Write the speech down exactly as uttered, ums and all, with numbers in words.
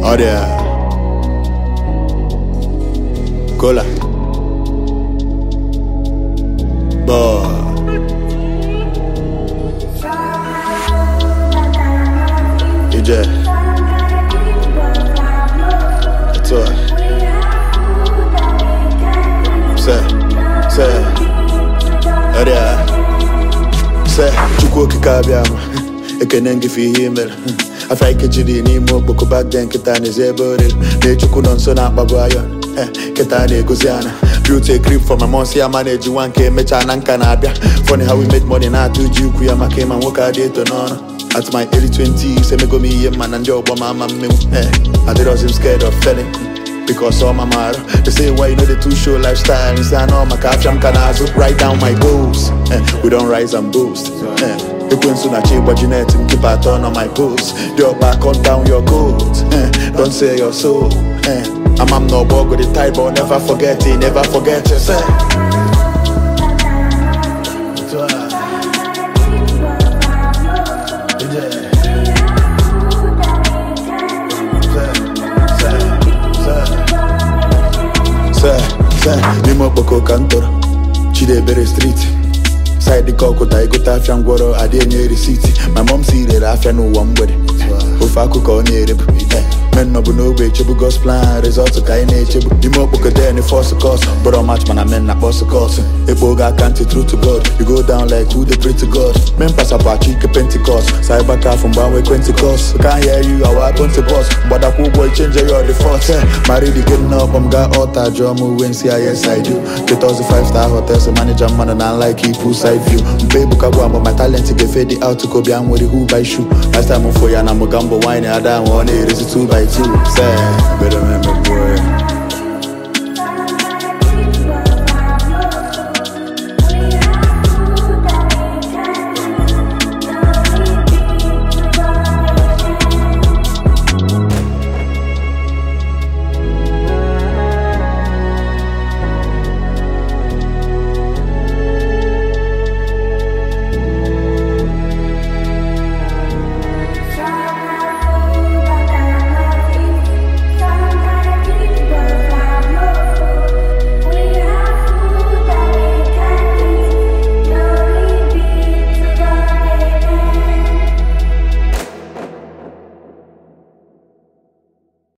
Oria Cola Boy D J That's all Say Say Oria Say Chukwu kikabiyama Ekene ngifi himel Afai kejiri n'ime okpoko back then kita n'ezebe oriri Na-echukwu nọ nso na-akpagbu ayon Kita na-egoziana Beauty grip for my mom si ya manage one ka emecha na nka na-abịa Funny how we make money na-atụ ji ukwu ya maka ịma nwoke adị eto n'ọnụ At my early twenties emego m ihe mma na ndị ọgbọ ma ama mmenwu Adịrọzi m scared of failing Because all my motto They say why you know the two show lifestyle Nsi anọ maka afịa m ka na-azụ Write down my goals We don't rise and boast Ekwensu na chi gbaji net m keep a turn on my post Dị ọkpa cut down your coat Don't sell your soul I'm am no bug with the type but never forget it Never forget yourself N'ime okpoko ka m tọrọ Chidebere street Side the kokota igota afia ngworo adi enye receipt My mom si rere afia n'ụwa mgbede Ofe akụkọ ọ na-erebu Men no bu n'ogbe echebu God's plan result ka anyị na-echebu Ime okpoko there ni force course Bro match mana men na boss course Ekpo oge aka ntị true to God You go down like who they pray to God Men pasapụ achị ike Pentecost Cyber caf mgbanwe Pentecost Can't hear you awa ponte boss Gbadakwa ụgbọ ichenje your default Marry the getting up I'm got altar drum when see yes I do Get us a five star hotel so manager man and I like it poolside view Mpe buka gwa but my talent get fade out to go beyond with the who by shoe Last time for ya na mo gambo wine I don't want it is two by two Say better remember